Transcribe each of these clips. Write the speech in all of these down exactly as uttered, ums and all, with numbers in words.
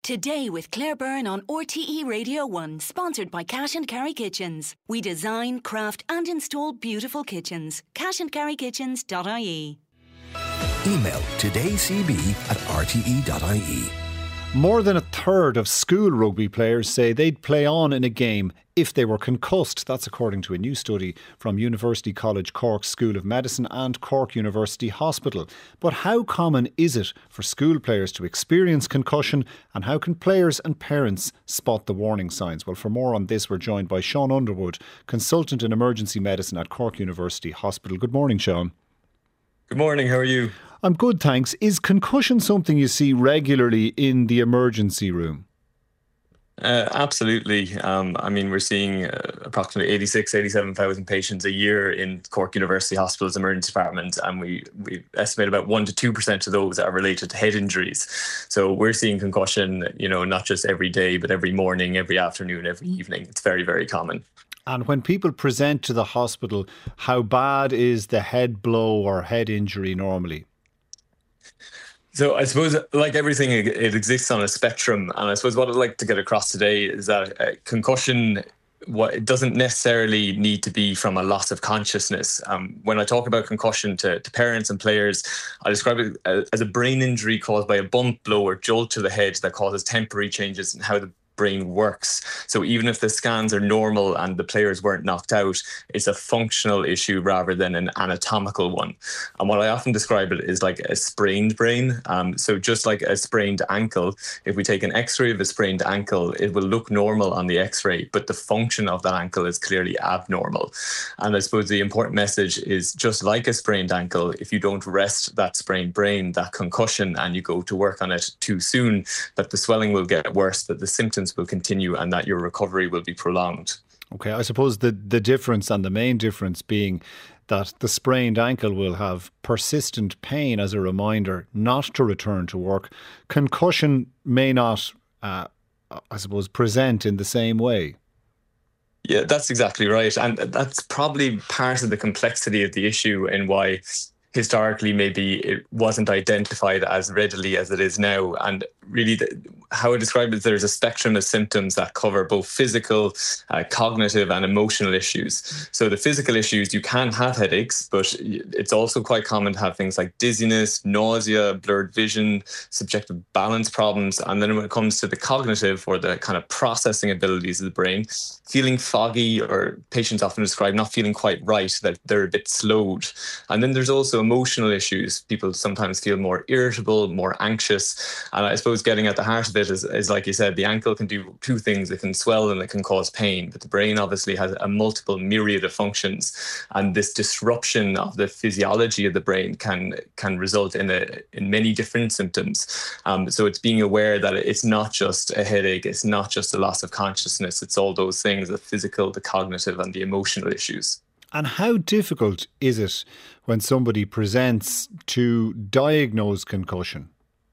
Today with Claire Byrne on R T E Radio one, sponsored by Cash and Carry Kitchens. We design, craft and install beautiful kitchens. cash and carry kitchens dot I E. Email todaycb at r t e dot i e. More than a third of school rugby players say they'd play on in a game if they were concussed. That's according to a new study from University College Cork School of Medicine and Cork University Hospital. But how common is it for school players to experience concussion, and how can players and parents spot the warning signs? Well, for more on this, we're joined by Sean Underwood, consultant in emergency medicine at Cork University Hospital. Good morning, Sean. Good morning, how are you? I'm good, thanks. Is concussion something you see regularly in the emergency room? Uh, absolutely. Um, I mean, we're seeing uh, approximately eighty-six, eighty-seven thousand patients a year in Cork University Hospital's emergency department, and we, we estimate about one to two percent of those are related to head injuries. So we're seeing concussion, you know, not just every day, but every morning, every afternoon, every evening. It's very, very common. And when people present to the hospital, how bad is the head blow or head injury normally? So I suppose, like everything, it exists on a spectrum. And I suppose what I'd like to get across today is that uh, concussion, what it doesn't necessarily need to be from a loss of consciousness. Um, when I talk about concussion to, to parents and players, I describe it as a brain injury caused by a bump, blow or jolt to the head that causes temporary changes in how the brain works. So even if the scans are normal and the players weren't knocked out, it's a functional issue rather than an anatomical one. And what I often describe it is like a sprained brain. Um, so just like a sprained ankle, if we take an x-ray of a sprained ankle, it will look normal on the x-ray, but the function of that ankle is clearly abnormal. And I suppose the important message is, just like a sprained ankle, if you don't rest that sprained brain, that concussion, and you go to work on it too soon, that the swelling will get worse, that the symptoms will continue, and that your recovery will be prolonged. Okay, I suppose the, the difference, and the main difference being that the sprained ankle will have persistent pain as a reminder not to return to work. Concussion may not, uh, I suppose, present in the same way. Yeah, that's exactly right. And that's probably part of the complexity of the issue and why historically maybe it wasn't identified as readily as it is now. And really the, how I describe it is there's a spectrum of symptoms that cover both physical, uh, cognitive and emotional issues. So the physical issues, you can have headaches, but it's also quite common to have things like dizziness, nausea, blurred vision, subjective balance problems. And then when it comes to the cognitive or the kind of processing abilities of the brain, feeling foggy, or patients often describe not feeling quite right, that they're a bit slowed. And then there's also emotional issues. People sometimes feel more irritable, more anxious. And I suppose getting at the heart of it is, is like you said, the ankle can do two things. It can swell and it can cause pain, but the brain obviously has a multiple myriad of functions. And this disruption of the physiology of the brain can can result in a in many different symptoms. Um, so it's being aware that it's not just a headache, it's not just a loss of consciousness, it's all those things, the physical, the cognitive and the emotional issues. And how difficult is it when somebody presents to diagnose concussion?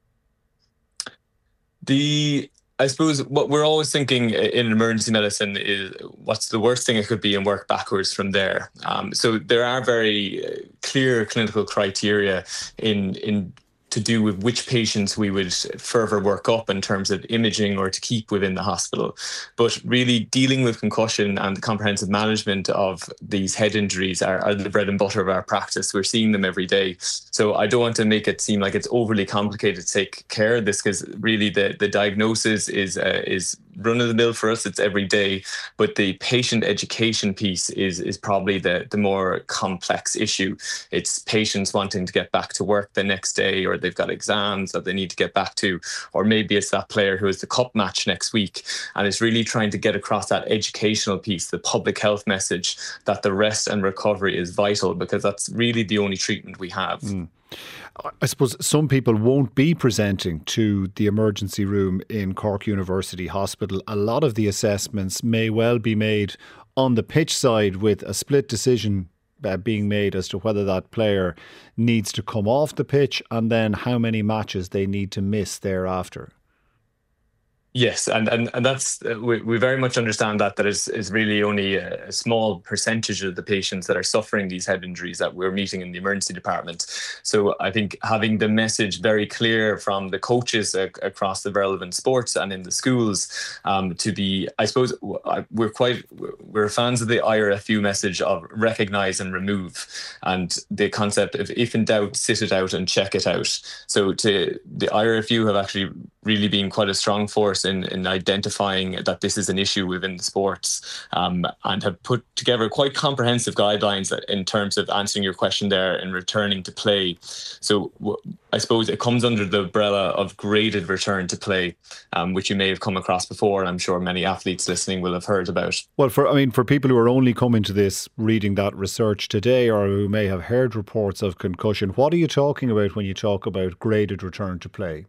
The I suppose what we're always thinking in emergency medicine is what's the worst thing it could be and work backwards from there. Um, so there are very clear clinical criteria in in to do with which patients we would further work up in terms of imaging or to keep within the hospital. But really dealing with concussion and the comprehensive management of these head injuries are, are the bread and butter of our practice. We're seeing them every day. So I don't want to make it seem like it's overly complicated to take care of this, because really the, the diagnosis is uh, is run of the mill for us. It's every day. But the patient education piece is is probably the, the more complex issue. It's patients wanting to get back to work the next day, or they've got exams that they need to get back to, or maybe it's that player who has the cup match next week. And it's really trying to get across that educational piece, the public health message that the rest and recovery is vital, because that's really the only treatment we have. Mm. I suppose some people won't be presenting to the emergency room in Cork University Hospital. A lot of the assessments may well be made on the pitch side, with a split decision uh, being made as to whether that player needs to come off the pitch and then how many matches they need to miss thereafter. Yes, and, and, and that's uh, we, we very much understand that that is, is really only a, a small percentage of the patients that are suffering these head injuries that we're meeting in the emergency department. So I think having the message very clear from the coaches uh, across the relevant sports and in the schools um, to be, I suppose we're quite we're fans of the I R F U message of recognise and remove, and the concept of if in doubt, sit it out and check it out. So to the I R F U have actually really been quite a strong force In, in identifying that this is an issue within the sports um, and have put together quite comprehensive guidelines in terms of answering your question there and returning to play. So w- I suppose it comes under the umbrella of graded return to play, um, which you may have come across before, and I'm sure many athletes listening will have heard about. Well, for I mean, for people who are only coming to this reading that research today, or who may have heard reports of concussion, what are you talking about when you talk about graded return to play?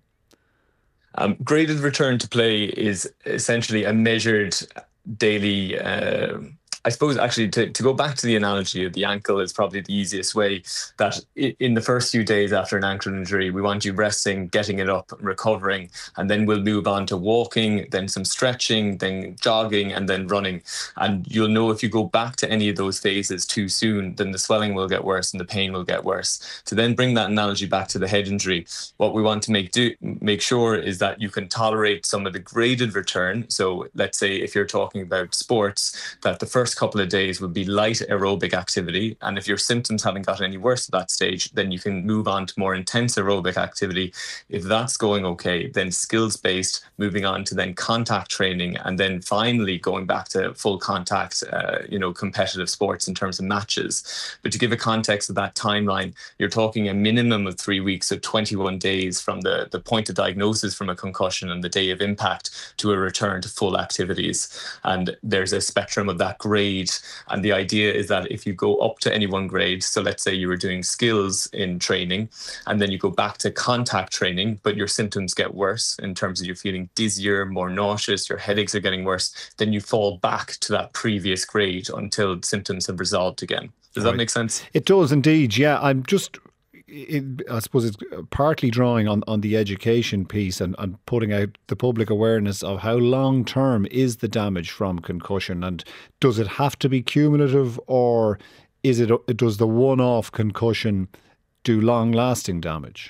Um, graded return to play is essentially a measured daily, uh, I suppose actually to, to go back to the analogy of the ankle is probably the easiest way, that in the first few days after an ankle injury, we want you resting, getting it up, recovering, and then we'll move on to walking, then some stretching, then jogging, and then running. And you'll know if you go back to any of those phases too soon, then the swelling will get worse and the pain will get worse. To then bring that analogy back to the head injury, what we want to make do make sure is that you can tolerate some of the graded return. So let's say if you're talking about sports, that the first couple of days would be light aerobic activity, and if your symptoms haven't got any worse at that stage, then you can move on to more intense aerobic activity. If that's going okay, then skills based, moving on to then contact training, and then finally going back to full contact uh, you know competitive sports in terms of matches. But to give a context of that timeline, you're talking a minimum of three weeks, so twenty-one days from the the point of diagnosis from a concussion and the day of impact to a return to full activities. And there's a spectrum of that grade. And the idea is that if you go up to any one grade, so let's say you were doing skills in training, and then you go back to contact training, but your symptoms get worse in terms of you're feeling dizzier, more nauseous, your headaches are getting worse, then you fall back to that previous grade until symptoms have resolved again. Does Right. that make sense? It does indeed, yeah. I'm just... It, I suppose it's partly drawing on, on the education piece and, and putting out the public awareness of how long term is the damage from concussion, and does it have to be cumulative, or is it does the one-off concussion do long lasting damage?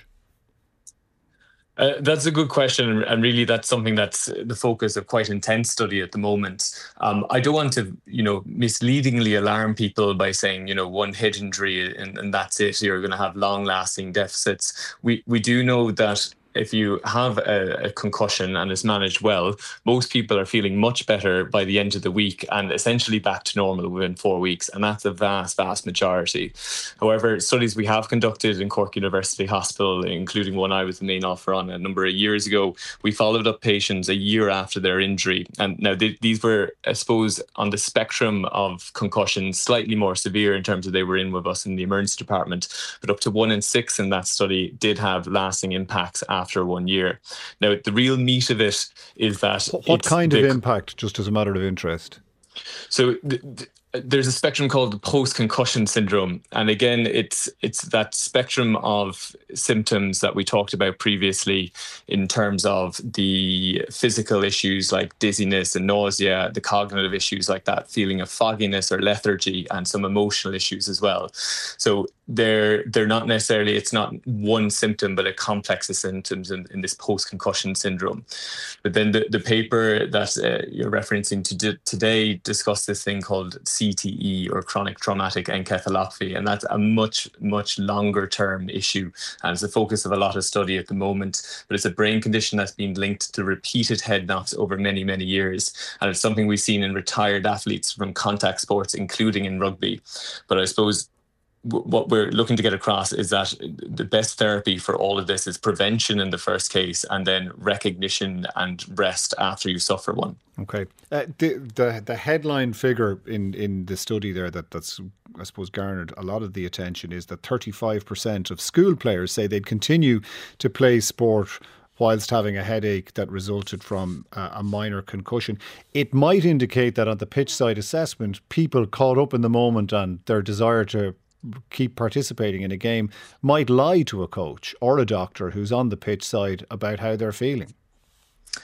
Uh, that's a good question, and really that's something that's the focus of quite intense study at the moment. Um, I don't want to, you know, misleadingly alarm people by saying, you know, one head injury and, and that's it, you're going to have long-lasting deficits. We we do know that if you have a, a concussion and it's managed well, most people are feeling much better by the end of the week and essentially back to normal within four weeks. And that's a vast, vast majority. However, studies we have conducted in Cork University Hospital, including one I was the main author on a number of years ago, we followed up patients a year after their injury. And now they, these were, I suppose, on the spectrum of concussions, slightly more severe in terms of they were in with us in the emergency department, but up to one in six in that study did have lasting impacts after after one year. Now, the real meat of it is that... What kind of the, impact, just as a matter of interest? So the, the, there's a spectrum called the post-concussion syndrome. And again, it's it's that spectrum of symptoms that we talked about previously in terms of the physical issues like dizziness and nausea, the cognitive issues like that feeling of fogginess or lethargy, and some emotional issues as well. So they're they're not necessarily, it's not one symptom, but a complex of symptoms in, in this post-concussion syndrome. But then the, the paper that uh, you're referencing to d- today discussed this thing called C T E, or chronic traumatic encephalopathy, and that's a much, much longer term issue, and it's the focus of a lot of study at the moment. But it's a brain condition that's been linked to repeated head knocks over many, many years, and it's something we've seen in retired athletes from contact sports, including in rugby. But I suppose what we're looking to get across is that the best therapy for all of this is prevention in the first case, and then recognition and rest after you suffer one. Okay. Uh, the, the the headline figure in, in the study there that, that's, I suppose, garnered a lot of the attention is that thirty-five percent of school players say they'd continue to play sport whilst having a headache that resulted from uh, a minor concussion. It might indicate that on the pitch side assessment, people caught up in the moment and their desire to keep participating in a game might lie to a coach or a doctor who's on the pitch side about how they're feeling.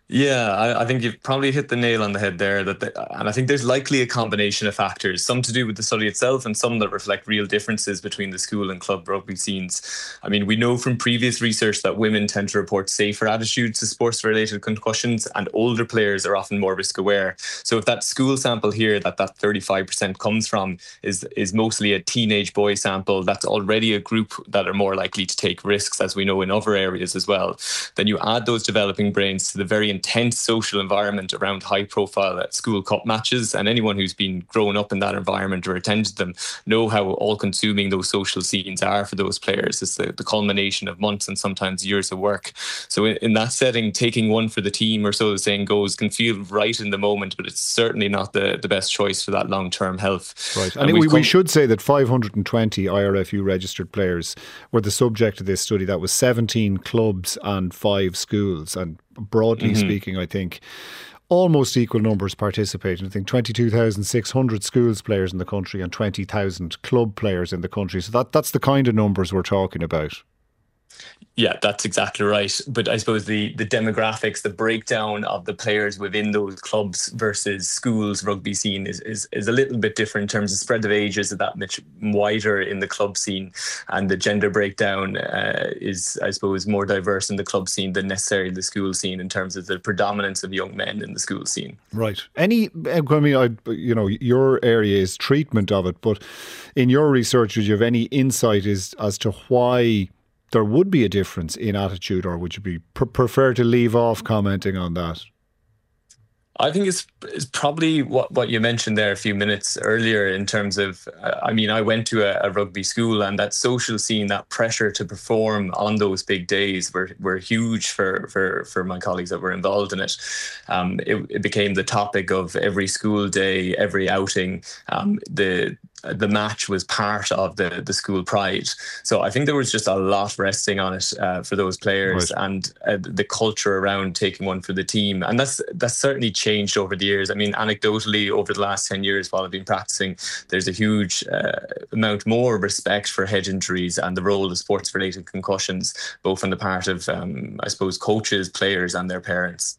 Yeah, I, I think you've probably hit the nail on the head there. That the, and I think there's likely a combination of factors, some to do with the study itself and some that reflect real differences between the school and club rugby scenes. I mean, we know from previous research that women tend to report safer attitudes to sports-related concussions, and older players are often more risk-aware. So if that school sample here, that that thirty-five percent comes from, is is mostly a teenage boy sample, that's already a group that are more likely to take risks, as we know in other areas as well. Then you add those developing brains to the very intense social environment around high profile school cup matches, and anyone who's been grown up in that environment or attended them know how all consuming those social scenes are for those players. It's the, the culmination of months and sometimes years of work. So in, in that setting, taking one for the team, or so the saying goes, can feel right in the moment, but it's certainly not the, the best choice for that long-term health. Right. And, and we, come- we should say that five hundred twenty I R F U registered players were the subject of this study. That was seventeen clubs and five schools, and broadly mm-hmm. speaking, I think almost equal numbers participating. I think twenty-two thousand six hundred schools players in the country and twenty thousand club players in the country. So that that's the kind of numbers we're talking about. Yeah, that's exactly right. But I suppose the the demographics, the breakdown of the players within those clubs versus schools rugby scene is is, is a little bit different in terms of spread of ages, are that much wider in the club scene, and the gender breakdown uh, is, I suppose, more diverse in the club scene than necessarily the school scene in terms of the predominance of young men in the school scene. Right. Any, I mean, I, you know, your area is treatment of it, but in your research, do you have any insight as, as to why there would be a difference in attitude, or would you be pr- prefer to leave off commenting on that? I think it's, it's probably what, what you mentioned there a few minutes earlier in terms of, uh, I mean, I went to a, a rugby school, and that social scene, that pressure to perform on those big days were, were huge for, for, for my colleagues that were involved in it. Um, it. It became the topic of every school day, every outing. Um, the The match was part of the, the school pride. So I think there was just a lot resting on it uh, for those players, right. and uh, the culture around taking one for the team. And that's that's certainly changed over the years. I mean, anecdotally, over the last ten years while I've been practicing, there's a huge uh, amount more respect for head injuries and the role of sports-related concussions, both on the part of, um, I suppose, coaches, players and their parents.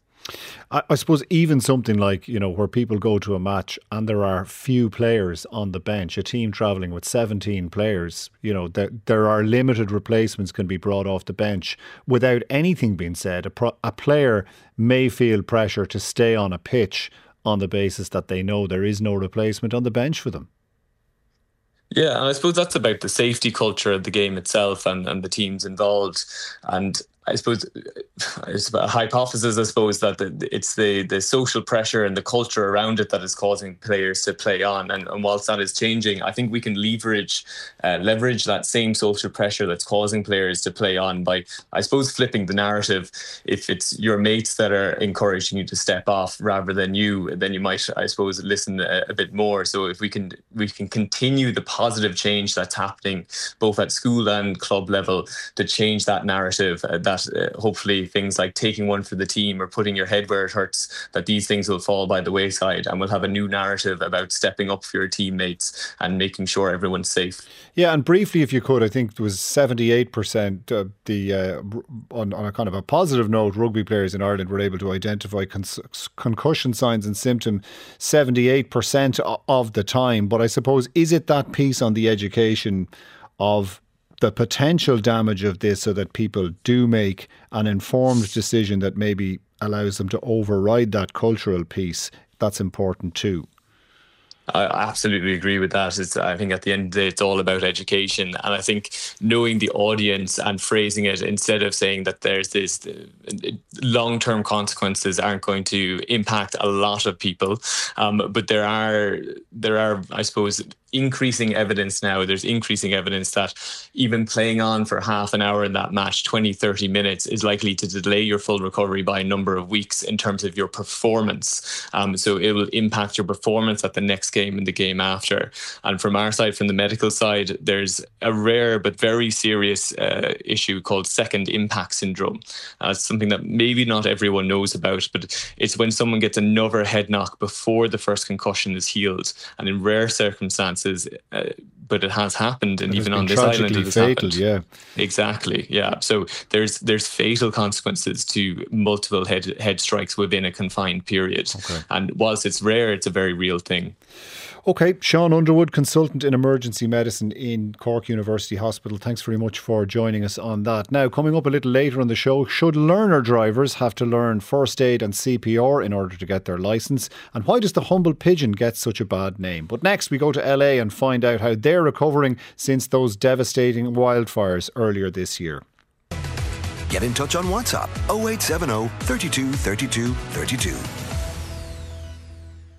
I suppose even something like, you know, where people go to a match and there are few players on the bench, a team travelling with seventeen players, you know, there, there are limited replacements can be brought off the bench. Without anything being said, a, pro, a player may feel pressure to stay on a pitch on the basis that they know there is no replacement on the bench for them. Yeah, and I suppose that's about the safety culture of the game itself and, and the teams involved. And I suppose it's a hypothesis, I suppose, that the, it's the, the social pressure and the culture around it that is causing players to play on. And, and whilst that is changing, I think we can leverage uh, leverage that same social pressure that's causing players to play on by, I suppose, flipping the narrative. If it's your mates that are encouraging you to step off rather than you, then you might, I suppose, listen a, a bit more. So if we can we can continue the positive change that's happening both at school and club level to change that narrative, uh, that Uh, hopefully things like taking one for the team or putting your head where it hurts, that these things will fall by the wayside, and we'll have a new narrative about stepping up for your teammates and making sure everyone's safe. Yeah, and briefly, if you could, I think it was seventy-eight percent of the, uh, on, on a kind of a positive note, rugby players in Ireland were able to identify con- concussion signs and symptoms seventy-eight percent of the time. But I suppose, is it that piece on the education of the potential damage of this, so that people do make an informed decision that maybe allows them to override that cultural piece? That's important too. I absolutely agree with that. It's, I think at the end of the day, it's all about education. And I think knowing the audience and phrasing it, instead of saying that there's this uh, long-term consequences aren't going to impact a lot of people. Um, but there are, there are, I suppose, increasing evidence now. There's increasing evidence that even playing on for half an hour in that match, twenty, thirty minutes, is likely to delay your full recovery by a number of weeks in terms of your performance. Um, so it will impact your performance at the next game and the game after. And from our side, from the medical side, there's a rare but very serious uh, issue called second impact syndrome. Uh, it's something that maybe not everyone knows about, but it's when someone gets another head knock before the first concussion is healed. And in rare circumstances, Uh, but it has happened, and It has even been on this island, tragically it has fatal, happened. yeah. Exactly, yeah. So there's there's fatal consequences to multiple head head strikes within a confined period. Okay. And whilst it's rare, it's a very real thing. Okay, Sean Underwood, consultant in emergency medicine in Cork University Hospital. Thanks very much for joining us on that. Now, coming up a little later on the show, should learner drivers have to learn first aid and C P R in order to get their licence? And why does the humble pigeon get such a bad name? But next, we go to L A and find out how they're recovering since those devastating wildfires earlier this year. Get in touch on WhatsApp oh eight seven oh, three two, three two, three two.